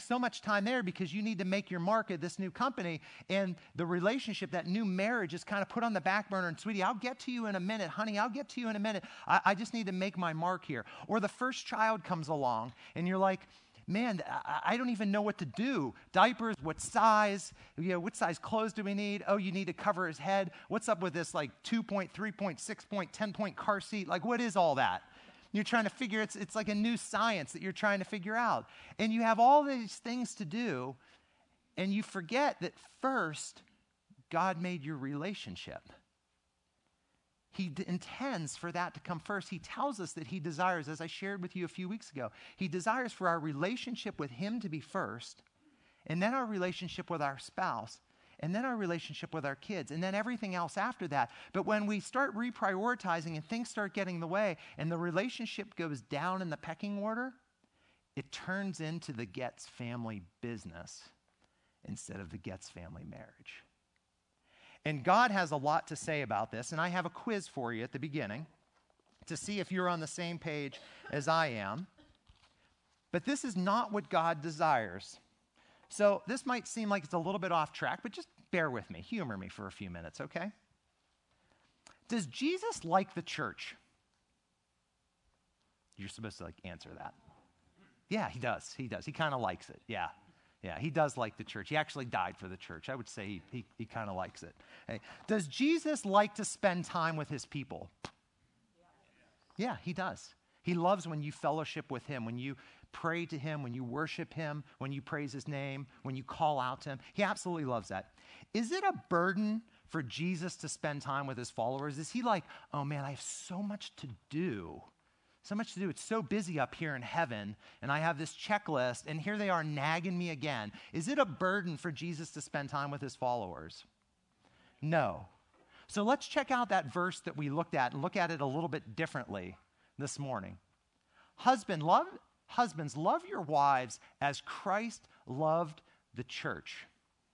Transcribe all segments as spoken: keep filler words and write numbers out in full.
so much time there because you need to make your mark at this new company, and the relationship, that new marriage is kind of put on the back burner, and sweetie, I'll get to you in a minute. Honey, I'll get to you in a minute. I, I just need to make my mark here. Or the first child comes along, and you're like, man, I don't even know what to do. Diapers, what size? You know, what size clothes do we need? Oh, you need to cover his head. What's up with this like two-point, three-point, six-point, ten-point car seat? Like, what is all that? You're trying to figure, it's, it's like a new science that you're trying to figure out. And you have all these things to do, and you forget that first, God made your relationship. He d- intends for that to come first. He tells us that he desires, as I shared with you a few weeks ago, he desires for our relationship with him to be first, and then our relationship with our spouse, and then our relationship with our kids, and then everything else after that. But when we start reprioritizing and things start getting in the way, and the relationship goes down in the pecking order, it turns into the Getz family business instead of the Getz family marriage. And God has a lot to say about this, and I have a quiz for you at the beginning to see if you're on the same page as I am. But this is not what God desires. So this might seem like it's a little bit off track, but just bear with me, humor me for a few minutes, okay? Does Jesus like the church? You're supposed to like answer that. Yeah, he does. He does. He kind of likes it. Yeah. Yeah, he does like the church. He actually died for the church. I would say he, he, he kind of likes it. Hey, does Jesus like to spend time with his people? Yeah, he does. He loves when you fellowship with him, when you pray to him, when you worship him, when you praise his name, when you call out to him. He absolutely loves that. Is it a burden for Jesus to spend time with his followers? Is he like, oh man, I have so much to do. So much to do. It's so busy up here in heaven, and I have this checklist, and here they are nagging me again. Is it a burden for Jesus to spend time with his followers? No. So let's check out that verse that we looked at and look at it a little bit differently this morning. Husband, love, husbands, love your wives as Christ loved the church.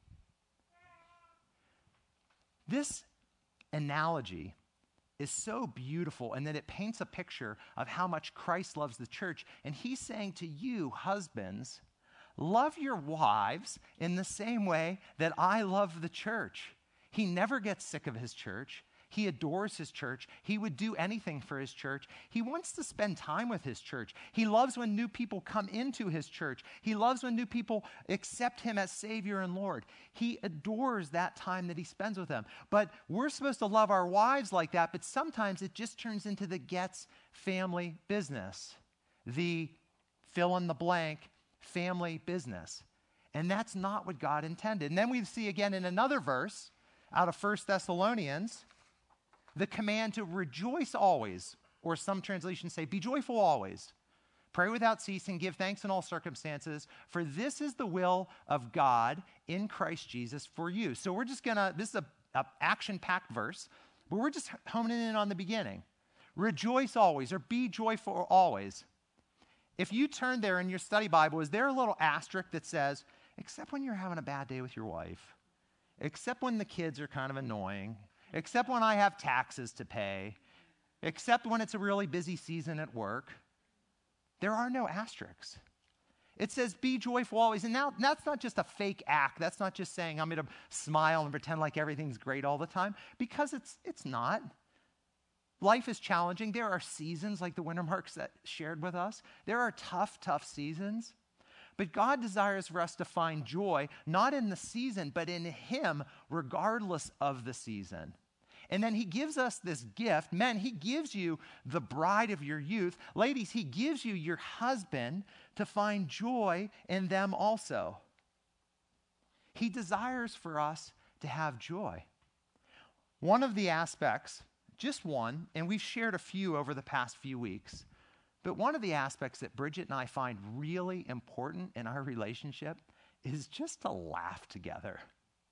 This analogy is so beautiful, and that it paints a picture of how much Christ loves the church. And he's saying to you, husbands, love your wives in the same way that I love the church. He never gets sick of his church. He adores his church. He would do anything for his church. He wants to spend time with his church. He loves when new people come into his church. He loves when new people accept him as Savior and Lord. He adores that time that he spends with them. But we're supposed to love our wives like that, but sometimes it just turns into the Getz family business, the fill in the blank family business. And that's not what God intended. And then we see again in another verse out of First Thessalonians, the command to rejoice always, or some translations say, be joyful always. Pray without ceasing, give thanks in all circumstances, for this is the will of God in Christ Jesus for you. So we're just going to, this is a, a action-packed verse, but we're just honing in on the beginning. Rejoice always, or be joyful always. If you turn there in your study Bible, is there a little asterisk that says, except when you're having a bad day with your wife, except when the kids are kind of annoying, except when I have taxes to pay, except when it's a really busy season at work? There are no asterisks. It says, be joyful always. And now that's not just a fake act. That's not just saying I'm going to smile and pretend like everything's great all the time, because it's it's not. Life is challenging. There are seasons like the winter marks that shared with us. There are tough, tough seasons. But God desires for us to find joy, not in the season, but in him, regardless of the season. And then he gives us this gift. Men, he gives you the bride of your youth. Ladies, he gives you your husband to find joy in them also. He desires for us to have joy. One of the aspects, just one, and we've shared a few over the past few weeks, but one of the aspects that Bridget and I find really important in our relationship is just to laugh together,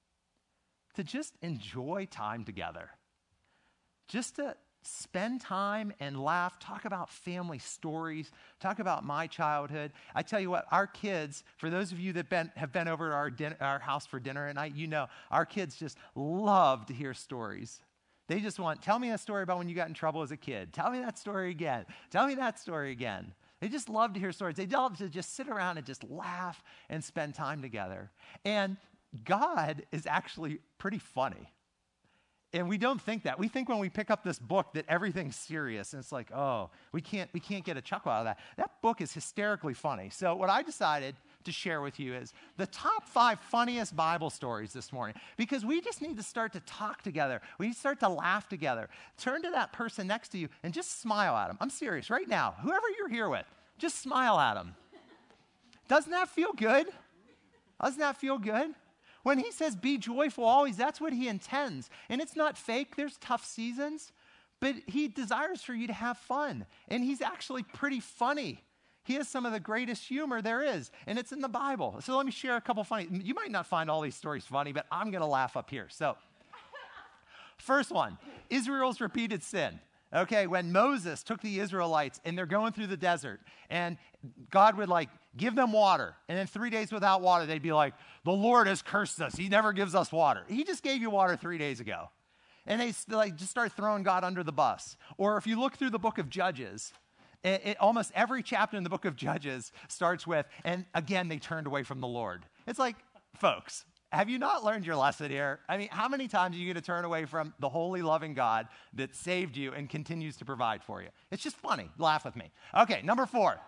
to just enjoy time together, just to spend time and laugh, talk about family stories, talk about my childhood. I tell you what, our kids, for those of you that been, have been over to our, din- our house for dinner at night, you know our kids just love to hear stories. They just want, tell me a story about when you got in trouble as a kid. Tell me that story again. Tell me that story again. They just love to hear stories. They love to just sit around and just laugh and spend time together. And God is actually pretty funny. And we don't think that. We think when we pick up this book that everything's serious, and it's like, oh, we can't, we can't get a chuckle out of that. That book is hysterically funny. So what I decided to share with you is the top five funniest Bible stories this morning, because we just need to start to talk together. We need to start to laugh together. Turn to that person next to you and just smile at them. I'm serious, right now. Whoever you're here with, just smile at them. Doesn't that feel good? Doesn't that feel good? When he says be joyful always, that's what he intends. And it's not fake. There's tough seasons, but he desires for you to have fun. And he's actually pretty funny. He has some of the greatest humor there is, and it's in the Bible. So let me share a couple funny. You might not find all these stories funny, but I'm going to laugh up here. So first one, Israel's repeated sin. Okay, when Moses took the Israelites and they're going through the desert and God would like give them water, and then three days without water, they'd be like, the Lord has cursed us. He never gives us water. He just gave you water three days ago. And they like just start throwing God under the bus. Or if you look through the book of Judges, it, it, almost every chapter in the book of Judges starts with, and again, they turned away from the Lord. It's like, folks, have you not learned your lesson here? I mean, how many times are you going to turn away from the holy, loving God that saved you and continues to provide for you? It's just funny. Laugh with me. Okay, number four,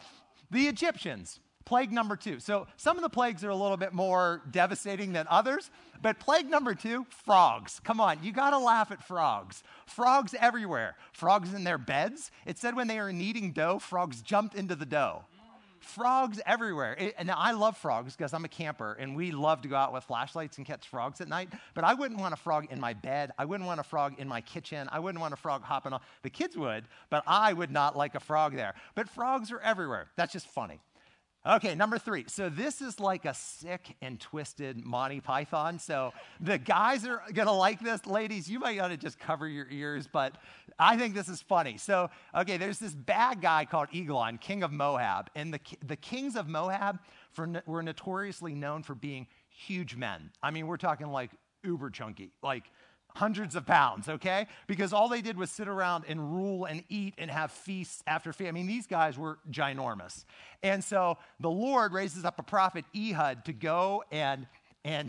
the Egyptians. Plague number two. So some of the plagues are a little bit more devastating than others, but plague number two, frogs. Come on, you got to laugh at frogs. Frogs everywhere. Frogs in their beds. It said when they were kneading dough, frogs jumped into the dough. Frogs everywhere. It, and I love frogs because I'm a camper and we love to go out with flashlights and catch frogs at night. But I wouldn't want a frog in my bed. I wouldn't want a frog in my kitchen. I wouldn't want a frog hopping on. The kids would, but I would not like a frog there. But frogs are everywhere. That's just funny. Okay, number three. So this is like a sick and twisted Monty Python. So the guys are going to like this. Ladies, you might want to just cover your ears, but I think this is funny. So, okay, there's this bad guy called Eglon, king of Moab. And the, the kings of Moab for, were notoriously known for being huge men. I mean, we're talking like uber chunky, like hundreds of pounds, okay? Because all they did was sit around and rule and eat and have feasts after feast. I mean, these guys were ginormous. And so the Lord raises up a prophet, Ehud, to go and, and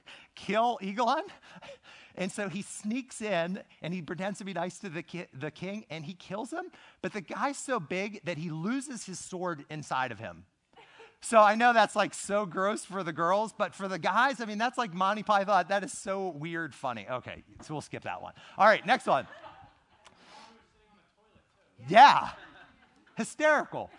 kill Eglon. And so he sneaks in and he pretends to be nice to the, ki- the king and he kills him. But the guy's so big that he loses his sword inside of him. So I know that's like so gross for the girls, but for the guys, I mean, that's like Monty Python. That is so weird funny. Okay, so we'll skip that one. All right, next one. Yeah, hysterical.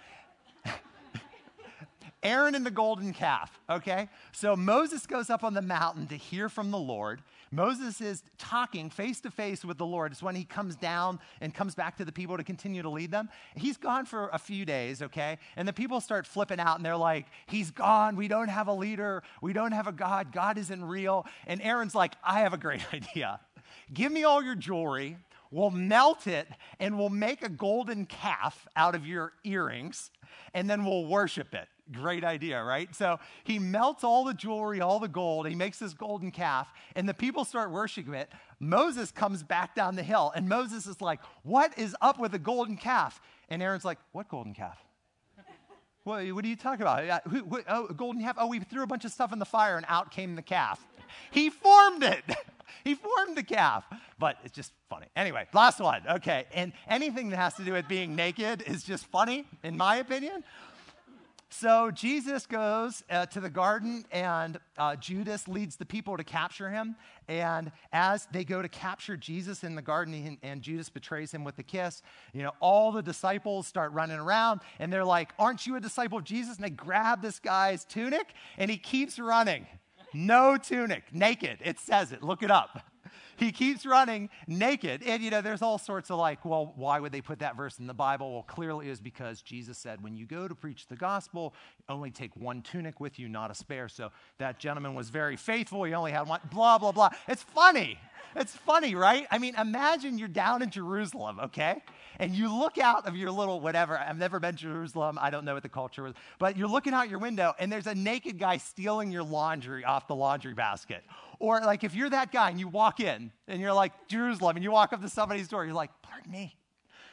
Aaron and the golden calf, okay? So Moses goes up on the mountain to hear from the Lord. Moses is talking face to face with the Lord. It's when he comes down and comes back to the people to continue to lead them. He's gone for a few days, okay? And the people start flipping out and they're like, he's gone. We don't have a leader. We don't have a God. God isn't real. And Aaron's like, I have a great idea. Give me all your jewelry. We'll melt it and we'll make a golden calf out of your earrings and then we'll worship it. Great idea, right? So he melts all the jewelry, all the gold. He makes this golden calf, and the people start worshiping it. Moses comes back down the hill, and Moses is like, what is up with the golden calf? And Aaron's like, what golden calf? what, what are you talking about? Who, who, oh, golden calf? Oh, we threw a bunch of stuff in the fire, and out came the calf. He formed it. He formed the calf. But it's just funny. Anyway, last one. Okay, and anything that has to do with being naked is just funny, in my opinion. So Jesus goes uh, to the garden, and uh, Judas leads the people to capture him. And as they go to capture Jesus in the garden, and, and Judas betrays him with a kiss, you know, all the disciples start running around, and they're like, aren't you a disciple of Jesus? And they grab this guy's tunic, and he keeps running. No tunic, naked. It says it. Look it up. He keeps running naked. And, you know, there's all sorts of like, well, why would they put that verse in the Bible? Well, clearly it was because Jesus said, when you go to preach the gospel, only take one tunic with you, not a spare. So that gentleman was very faithful. He only had one, blah, blah, blah. It's funny. It's funny, right? I mean, imagine you're down in Jerusalem, okay? And you look out of your little whatever. I've never been to Jerusalem. I don't know what the culture was. But you're looking out your window, and there's a naked guy stealing your laundry off the laundry basket. Or like if you're that guy and you walk in, and you're like, Jerusalem, and you walk up to somebody's door, you're like, pardon me.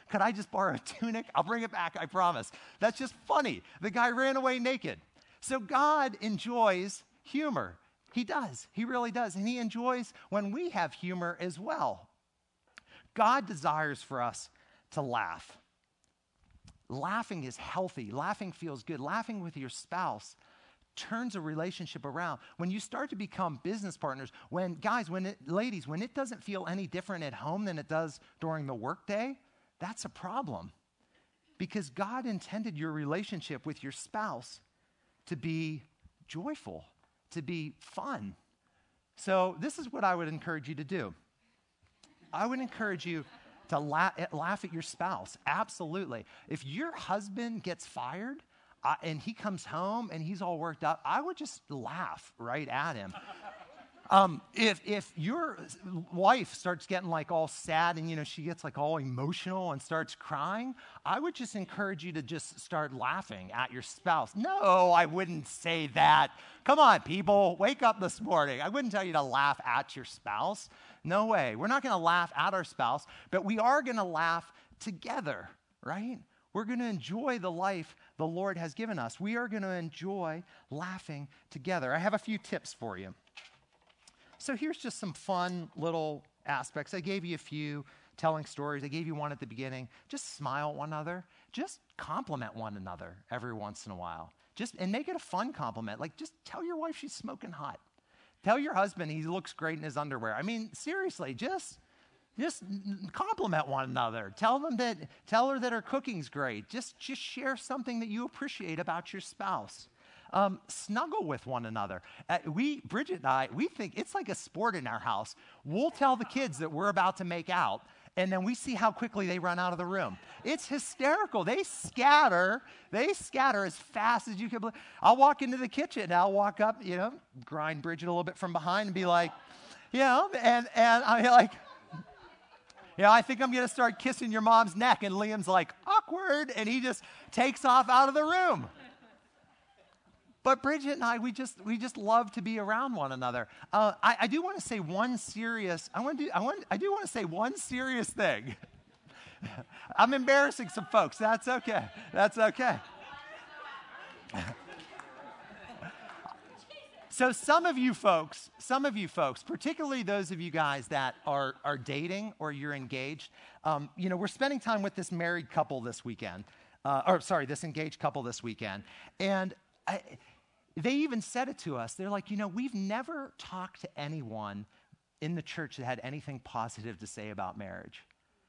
could I just borrow a tunic? I'll bring it back, I promise. That's just funny. The guy ran away naked. So God enjoys humor. He does. He really does. And he enjoys when we have humor as well. God desires for us to laugh. Laughing is healthy. Laughing feels good. Laughing with your spouse turns a relationship around. When you start to become business partners, when guys, when it, ladies, when it doesn't feel any different at home than it does during the workday, that's a problem. Because God intended your relationship with your spouse to be joyful, to be fun. So this is what I would encourage you to do. I would encourage you to laugh, laugh at your spouse. Absolutely. If your husband gets fired uh, and he comes home and he's all worked up, I would just laugh right at him. Um, if if your wife starts getting like all sad and, you know, she gets like all emotional and starts crying, I would just encourage you to just start laughing at your spouse. No, I wouldn't say that. Come on, people, wake up this morning. I wouldn't tell you to laugh at your spouse. No way. We're not going to laugh at our spouse, but we are going to laugh together, right? We're going to enjoy the life the Lord has given us. We are going to enjoy laughing together. I have a few tips for you. So here's just some fun little aspects. I gave you a few, telling stories. I gave you one at the beginning. Just smile at one another. Just compliment one another every once in a while. Just and make it a fun compliment. Like, just tell your wife she's smoking hot. Tell your husband he looks great in his underwear. I mean, seriously, just just compliment one another. Tell them that. Tell her that her cooking's great. Just just share something that you appreciate about your spouse. Um, snuggle with one another. Uh, we, Bridget and I, we think it's like a sport in our house. We'll tell the kids that we're about to make out, and then we see how quickly they run out of the room. It's hysterical. They scatter. They scatter as fast as you can believe. I'll walk into the kitchen, and I'll walk up, you know, grind Bridget a little bit from behind and be like, you know, and, and I'm like, you know, I think I'm going to start kissing your mom's neck. And Liam's like, awkward, and he just takes off out of the room. But Bridget and I, we just we just love to be around one another. Uh, I, I do want to say one serious. I want to do. I want. I do want to say one serious thing. I'm embarrassing some folks. That's okay. That's okay. So some of you folks, some of you folks, particularly those of you guys that are are dating or you're engaged, um, you know, we're spending time with this married couple this weekend, uh, or sorry, this engaged couple this weekend, and I, they even said it to us. They're like, you know, we've never talked to anyone in the church that had anything positive to say about marriage.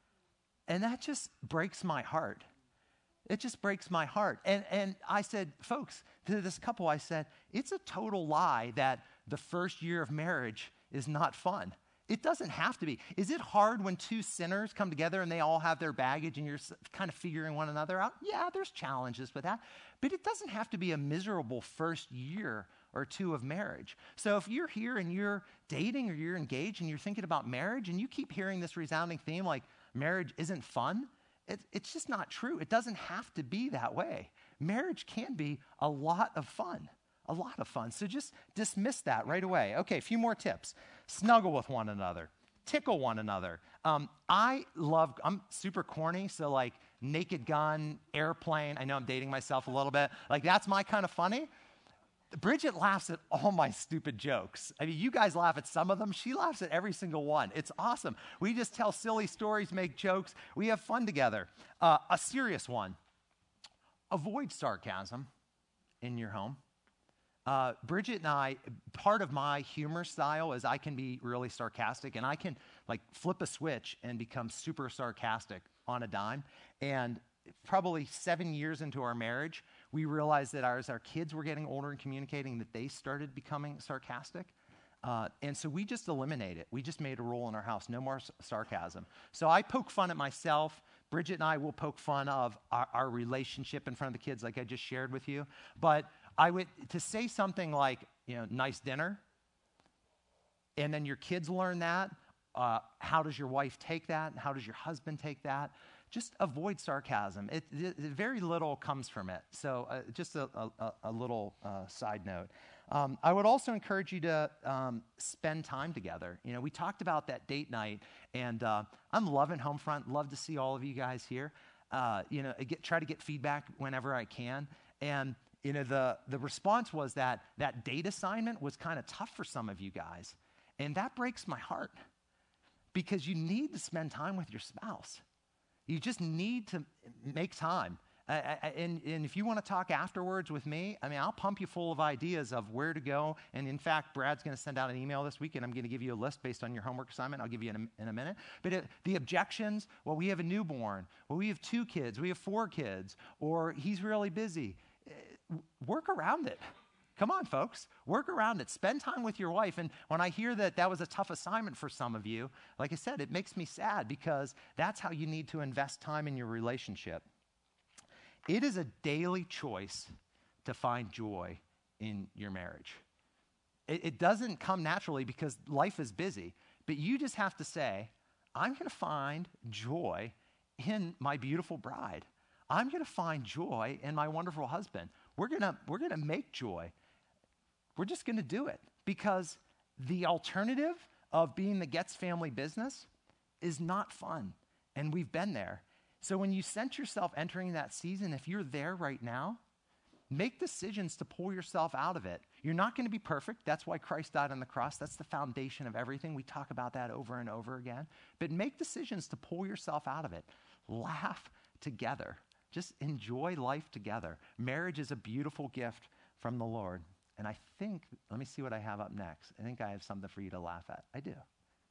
And that just breaks my heart. It just breaks my heart. And, and I said, folks, to this couple, I said, it's a total lie that the first year of marriage is not fun. It doesn't have to be. Is it hard when two sinners come together and they all have their baggage and you're kind of figuring one another out? Yeah, there's challenges with that. But it doesn't have to be a miserable first year or two of marriage. So if you're here and you're dating or you're engaged and you're thinking about marriage and you keep hearing this resounding theme like marriage isn't fun, it, it's just not true. It doesn't have to be that way. Marriage can be a lot of fun. A lot of fun. So just dismiss that right away. Okay, a few more tips. Snuggle with one another. Tickle one another. Um, I love, I'm super corny, so like Naked Gun, Airplane. I know I'm dating myself a little bit. Like that's my kind of funny. Bridget laughs at all my stupid jokes. I mean, you guys laugh at some of them. She laughs at every single one. It's awesome. We just tell silly stories, make jokes. We have fun together. Uh, a serious one. Avoid sarcasm in your home. Uh, Bridget and I, part of my humor style is I can be really sarcastic and I can like flip a switch and become super sarcastic on a dime. And probably seven years into our marriage, we realized that as our kids were getting older and communicating that they started becoming sarcastic. Uh, and so we just eliminate it. We just made a rule in our house, no more s- sarcasm. So I poke fun at myself. Bridget and I will poke fun of our, our relationship in front of the kids like I just shared with you. But I would, to say something like, you know, nice dinner, and then your kids learn that, uh, how does your wife take that? How does your husband take that? just avoid sarcasm. It, it, very little comes from it. So uh, just a, a, a little uh, side note. Um, I would also encourage you to um, spend time together. You know, we talked about that date night, and uh, I'm loving Homefront. Love to see all of you guys here. Uh, you know, I get, try to get feedback whenever I can. And, you know, the, the response was that that date assignment was kind of tough for some of you guys. And that breaks my heart because you need to spend time with your spouse. You just need to make time. I, I, and, and if you want to talk afterwards with me, I mean, I'll pump you full of ideas of where to go. And in fact, Brad's going to send out an email this week, and I'm going to give you a list based on your homework assignment. I'll give you in a, in a minute. But it, the objections, well, we have a newborn. Well, we have two kids. We have four kids. Or he's really busy. Work around it. Come on, folks. Work around it. Spend time with your wife. And when I hear that that was a tough assignment for some of you, like I said, it makes me sad because that's how you need to invest time in your relationship. It is a daily choice to find joy in your marriage. It, it doesn't come naturally because life is busy, but you just have to say, I'm going to find joy in my beautiful bride. I'm going to find joy in my wonderful husband. We're going to we're going to make joy. We're just going to do it because the alternative of being the Getz family business is not fun, and we've been there. So when you sense yourself entering that season, if you're there right now, make decisions to pull yourself out of it. You're not going to be perfect. That's why Christ died on the cross. That's the foundation of everything. We talk about that over and over again. But make decisions to pull yourself out of it. Laugh together. Just enjoy life together. Marriage is a beautiful gift from the Lord. And I think, let me see what I have up next. I think I have something for you to laugh at. I do.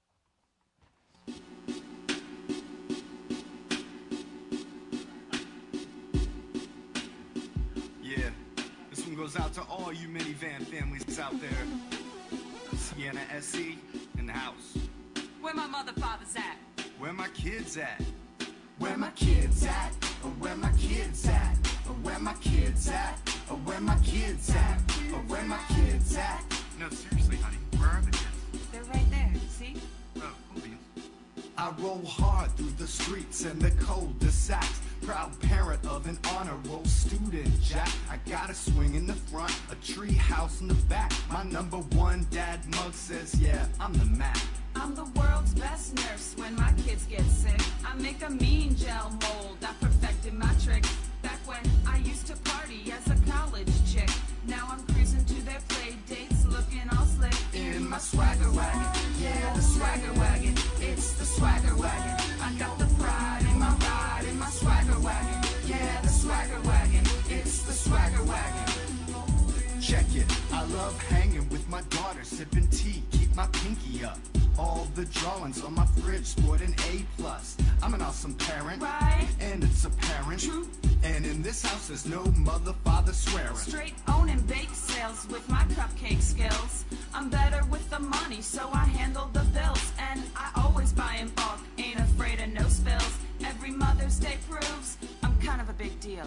Goes out to all you minivan families out there. Sienna S E in the house. Where my mother, father's at? Where my kids at? Where my kids at? Or where my kids at? Or where my kids at? Or where my kids at? Or where my kids at? No, seriously, honey, where are the kids? They're right there, see? Oh, cool beans. I roll hard through the streets and the cul-de-sacs. Proud parent of an honor roll student, Jack. I got a swing in the front, a tree house in the back. My number one dad mug says, yeah, I'm the Mac. I'm the world's best nurse when my kids get sick. I make a mean gel mold, I perfected my tricks. Back when I used to party as a college chick. Now I'm cruising to their play dates, looking all slick. In my swagger wagon, yeah, the swagger wagon. It's the swagger wagon. I got the pride in my ride, in my swagger wagon. Yeah, the swagger wagon. It's the swagger wagon. Check it. I love hanging with my daughter, sipping tea, keep my pinky up. All the drawings on my fridge scored an A plus. I'm an awesome parent, right? And it's apparent. True. And in this house there's no mother, father swearing. Straight owning bake sales with my cupcake skills. I'm better with the money, so I handle the bills. And I always buy in bulk, ain't afraid of no spills. Every Mother's Day proves I'm kind of a big deal.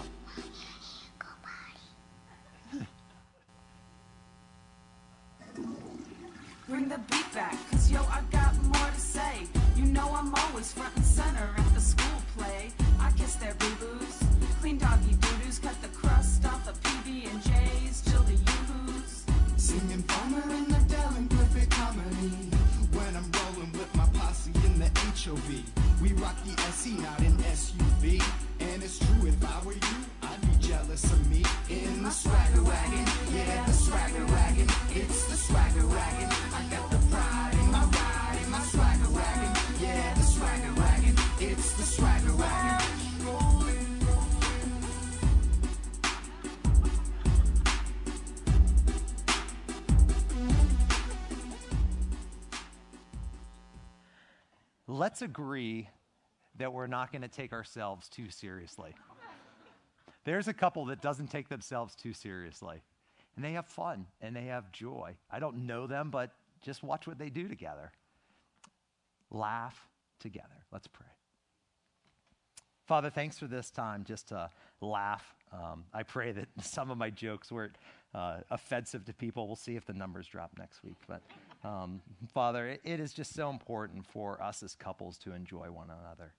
Bring the beat back, cause yo, I got more to say. You know I'm always front and center at the school play. I kiss their boo-boos, clean doggy doo-doos, cut the crust off the P B and J's, chill the yoo-hoos. Singing Farmer in the Dell in perfect harmony. When I'm rolling with my posse in the H O V. We rock the S E, not an S U V. And it's true, if I were you, I'd be jealous of me. In the swagger wagon, yeah, the swagger wagon. It's the swagger wagon. I got the pride in my ride, in my swagger wagon. Yeah, the swagger wagon. It's the swagger wagon. Let's agree that we're not going to take ourselves too seriously. There's a couple that doesn't take themselves too seriously, and they have fun, and they have joy. I don't know them, but just watch what they do together. Laugh together. Let's pray. Father, thanks for this time just to laugh. Um, I pray that some of my jokes weren't uh, offensive to people. We'll see if the numbers drop next week. But um, Father, it, it is just so important for us as couples to enjoy one another.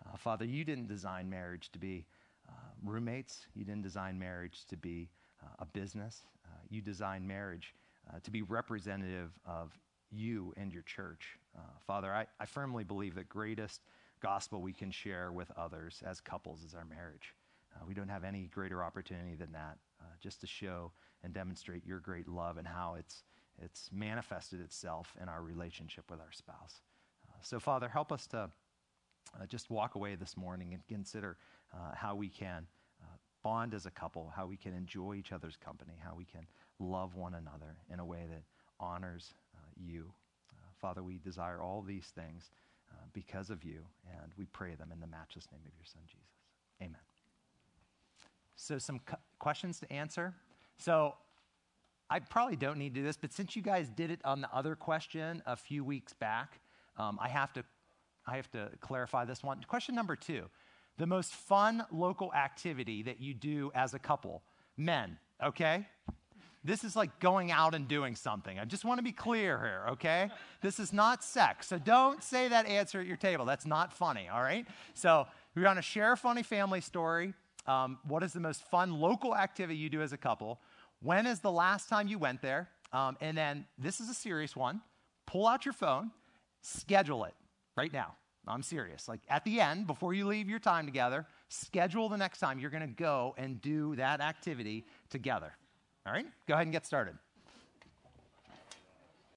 Uh, Father, you didn't design marriage to be uh, roommates. You didn't design marriage to be uh, a business. Uh, you designed marriage uh, to be representative of you and your church. Uh, Father, I, I firmly believe the greatest gospel we can share with others as couples is our marriage. Uh, we don't have any greater opportunity than that, uh, just to show and demonstrate your great love and how it's it's manifested itself in our relationship with our spouse. Uh, so, Father, help us to uh, just walk away this morning and consider uh, how we can uh, bond as a couple, how we can enjoy each other's company, how we can love one another in a way that honors uh, you. Uh, Father, we desire all these things uh, because of you, and we pray them in the matchless name of your Son, Jesus. Amen. So some cu- questions to answer. So I probably don't need to do this, but since you guys did it on the other question a few weeks back, um, I have to I have to clarify this one. Question number two, the most fun local activity that you do as a couple, men, okay? This is like going out and doing something. I just want to be clear here, okay? This is not sex, so don't say that answer at your table. That's not funny, all right? So we're going to share a funny family story. Um, what is the most fun local activity you do as a couple? When is the last time you went there? Um, and then this is a serious one. Pull out your phone, schedule it right now. I'm serious. Like at the end, before you leave your time together, schedule the next time you're going to go and do that activity together. All right? Go ahead and get started.